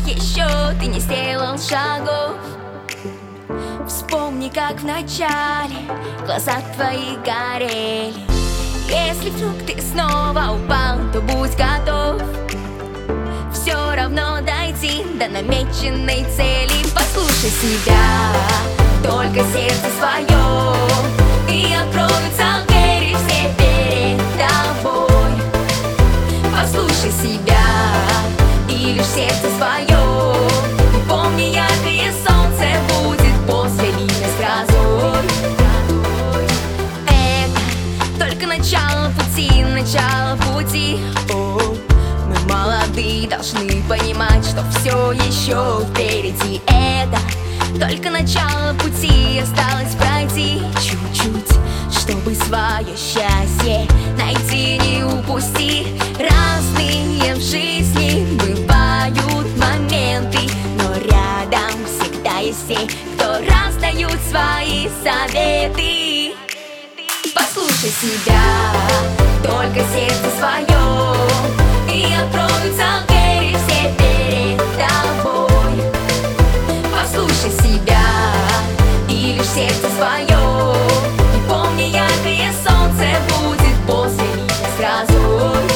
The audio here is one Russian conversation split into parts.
еще ты не сделал шагов. Вспомни, как в начале глаза твои горели. Если вдруг ты снова упал, то будь готов все равно дойти до намеченной цели. Послушай себя, только сердце свое, и откроются двери все перед тобой. Послушай себя и лишь сердце свое, и помни, яркое солнце будет после ливня с грозой. Это только начало пути, начало пути. Мы молодые, должны понимать, что все еще впереди. Это только начало пути, осталось пройти чуть-чуть, чтобы свое счастье найти, не упусти. Разные в жизни бывают моменты, но рядом всегда есть те, кто раздают свои советы. Послушай себя, только сердце свое, и откроются двери все перед тобой. Послушай себя и лишь сердце свое, и помни, яркое солнце будет после ливня с грозой.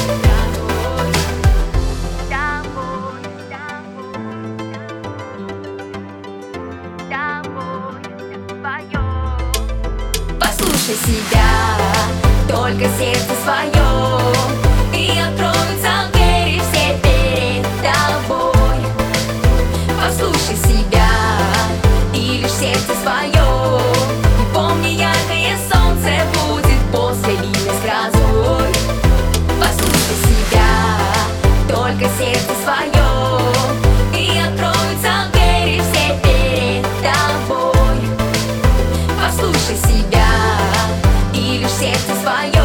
Послушай себя, только сердце свое, и откроются двери все перед тобой. Послушай себя и лишь сердце свое, и помни, яркое солнце будет после ливня с грозой. Послушай себя, только сердце свое, и откроются двери все перед тобой. Послушай себя и лишь сердце свое.